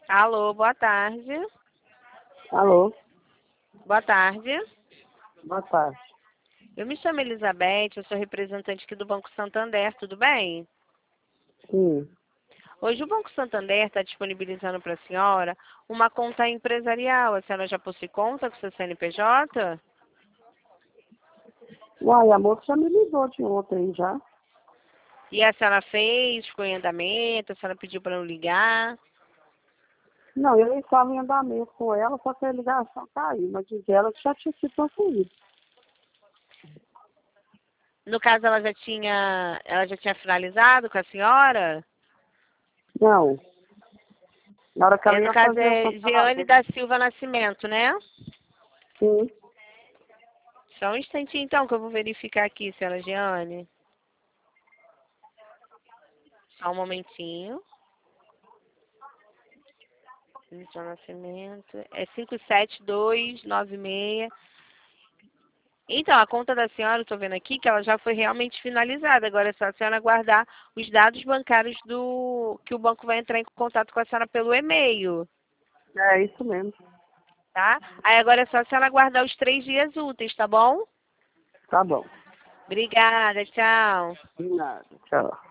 Alô, boa tarde. Alô, Boa tarde. boa tarde. Eu me chamo Elizabeth, eu sou representante aqui do Banco Santander, tudo bem? Sim. Hoje o Banco Santander está disponibilizando para a senhora uma conta empresarial. A senhora já possui conta com seu CNPJ? Uai, a moça já me ligou de ontem já. E a senhora fez, ficou em andamento, a senhora pediu para não ligar. Não, eu estava em andamento com ela, só que a ligação caiu, mas diz ela que já tinha sido concluído. No caso, ela já tinha finalizado com a senhora? Não, na hora que ela No ia caso fazer o é Jeane cancelamento. da Silva Nascimento, né? Sim, Só um instantinho então que eu vou verificar aqui, senhora Jeane. Só um momentinho. Seu nascimento. É 57296. Então, a conta da senhora, eu estou vendo aqui que ela já foi realmente finalizada. Agora é só a senhora aguardar os dados bancários que o banco vai entrar em contato com a senhora pelo e-mail, é isso mesmo. tá? Aí agora é só a senhora aguardar os 3 dias úteis, tá bom? Tá bom. Obrigada, tchau. De nada. Tchau.